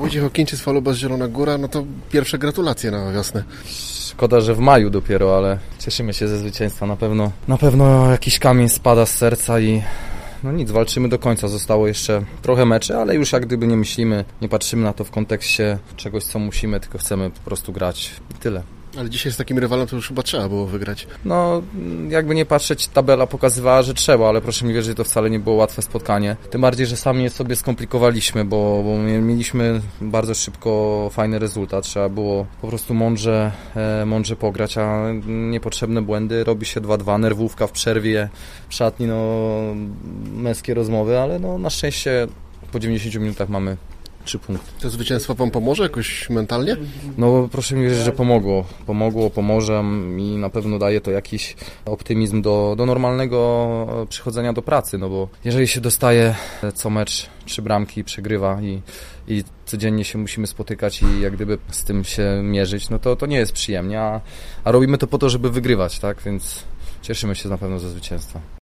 Wojciech Okińczyk, Falubas Zielona Góra, no to pierwsze gratulacje na wiosnę. Szkoda, że w maju dopiero, ale cieszymy się ze zwycięstwa. Na pewno jakiś kamień spada z serca i no nic, walczymy do końca. Zostało jeszcze trochę meczy, ale już jak gdyby nie myślimy, nie patrzymy na to w kontekście czegoś, co musimy, tylko chcemy po prostu grać i tyle. Ale dzisiaj z takim rywalem to już chyba trzeba było wygrać. No, jakby nie patrzeć, tabela pokazywała, że trzeba, ale proszę mi wierzyć, że to wcale nie było łatwe spotkanie. Tym bardziej, że sami je sobie skomplikowaliśmy, bo mieliśmy bardzo szybko fajny rezultat. Trzeba było po prostu mądrze pograć, a niepotrzebne błędy. Robi się 2-2, nerwówka w przerwie, w szatni, męskie rozmowy, ale na szczęście po 90 minutach mamy 3 punkty. To zwycięstwo wam pomoże jakoś mentalnie? No proszę mi wierzyć, że pomoże i na pewno daje to jakiś optymizm do normalnego przychodzenia do pracy, no bo jeżeli się dostaje co mecz 3 bramki, przegrywa i codziennie się musimy spotykać i jak gdyby z tym się mierzyć, no to nie jest przyjemnie, a robimy to po to, żeby wygrywać, tak, więc cieszymy się na pewno ze zwycięstwa.